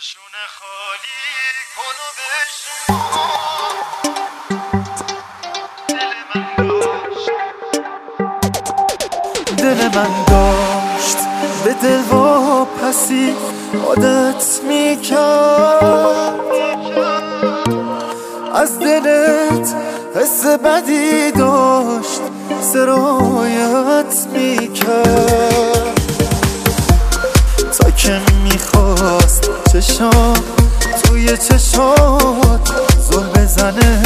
شونه خالی کن و بشمار دل من داشت به دل واپسی عادت میکرد، از دلت حس بدی داشت سرایت میکرد، تا که میخواست چشام توی چشات زل بزنه،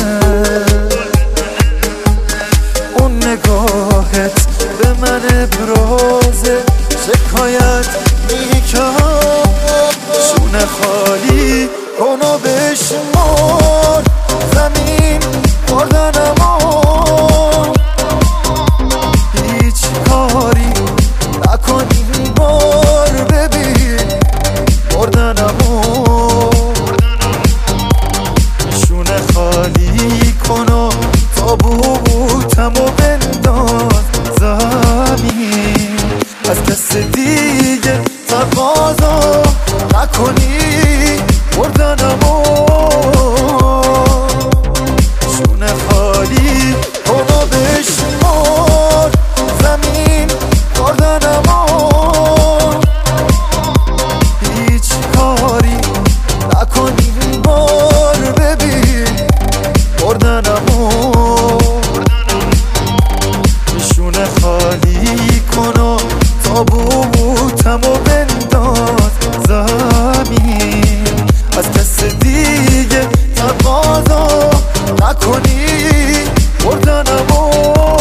اون نگاهت به من ابراز شکایت میکرد. شونه خالی کن و بشمار زمین خوردنمو، هیچ کاری نکن این بار ببین مردنمو. شونه خالی کن و تابوتمو بنداز زمین، از کس دیگه تقاضا نکنی مردنمو. شونه خالی کن و بشمار زمین خوردنمو، هیچ کاری نکنی این بار ببین مردنمو. شونه خالی کن و تابوتمو بنداز زمین، از کس دیگه تقاضا نکنی مردنمو.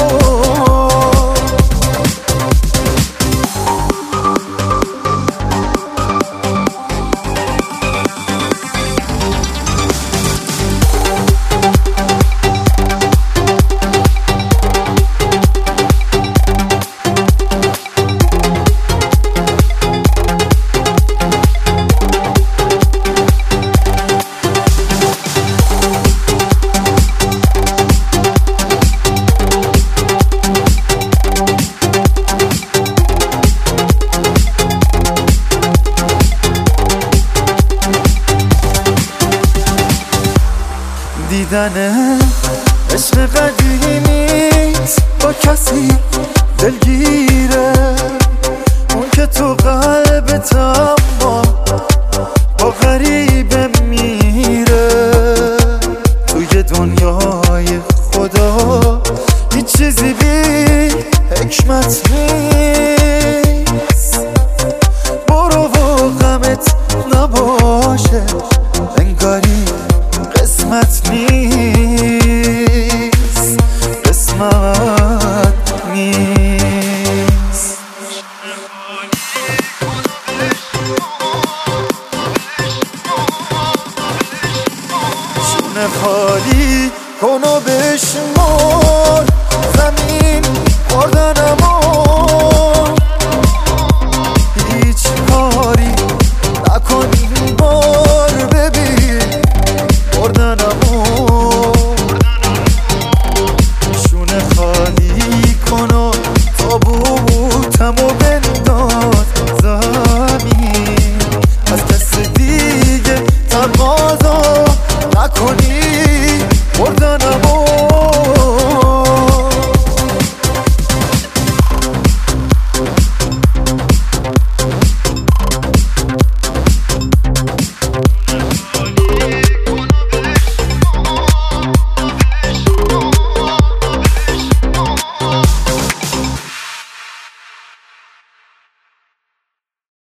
دیدن عشق قدیمیت با کسی دلگیره، اون که تو قلبت اما با غریبه میره. توی دنیای خدا هیچ چیزی بی حکمت نیست، برو و غمت نباشه انگاری قسمت نیست، قسمت نیست. شونه خالی کن و بشمار زمین خوردنم